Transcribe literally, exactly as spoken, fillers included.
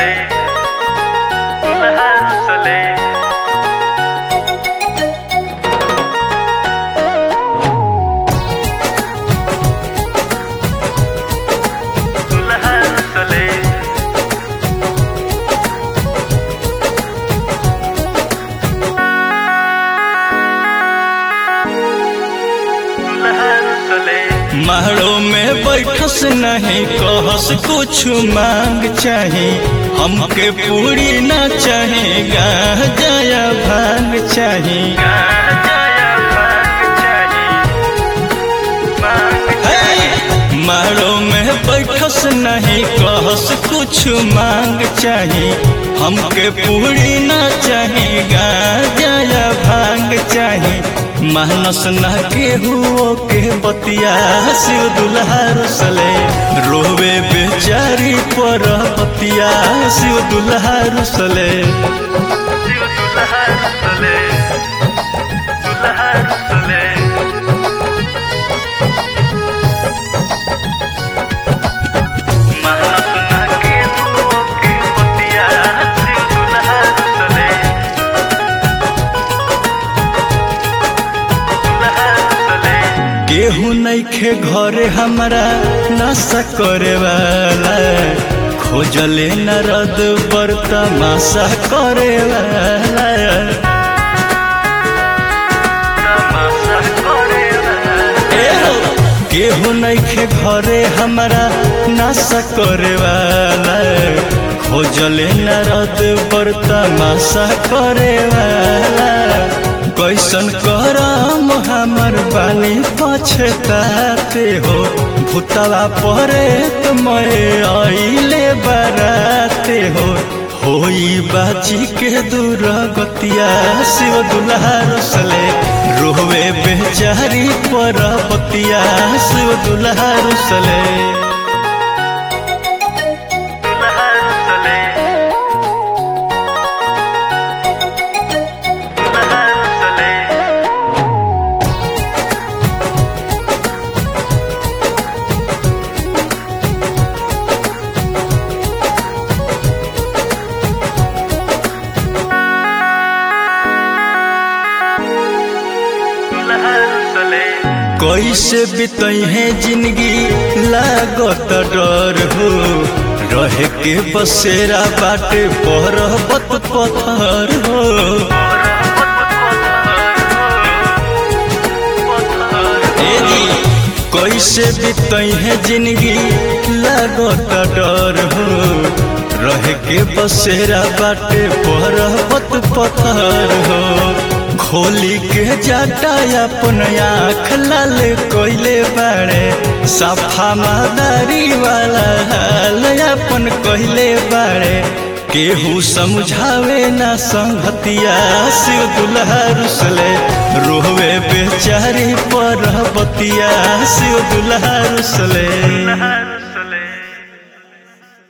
रुसले दुल्हा रुसले दुल्हा रुसले महड़ों में बैठस नहीं कहस कुछ मांग चाहे हमके पूरी ना चाहे गाया भांग चाहे महड़ों में बैठस नहीं कहस कुछ मांग चाहे हमके पूरी ना चाहे गाया भांग चाहे मानस न केहू के बतिया शिव दुल्हा रुसले रोवे बेचारी पर बतिया शिव दुल्हा रुसले शिव दुल्हा रुसले दुल्हा रुसले मानस न केहू के बतिया शिव दुल्हा रुसले केहू नइखे घरे हमरा नशा करे वाला खोजले नरद पर तमाशा करे वाला केहू नइखे घरे हमरा नशा करे वाला खोजले नरद पर तमाशा करे वाला कैसन करम हमर बानी पछताते हो भूतवा परे तुम्हें आइले बराते हो होई बाजी के दूर गतिया शिव दुल्हा रुसले रोवे बेचारी पर बतिया शिव दुल्हा रुसले दुल्हा रुसले कैसे बितई है जिंदगी लागत डर हो रहे के बसेरा बाटे पर्वत पत्थर हो कैसे बितई है जिंदगी लागत डर हो रहे के बसेरा बाटे पर्वत पत्थर हो खोली के जाटा अपन आँख लाल कोइले बाड़े सफा मादारी वाला हाल अपन कहले बाड़े केहू समझावे ना संगतिया शिव दुल्हा रुसले रोवे बेचारी पर बतिया शिव दुल्हा रुसले।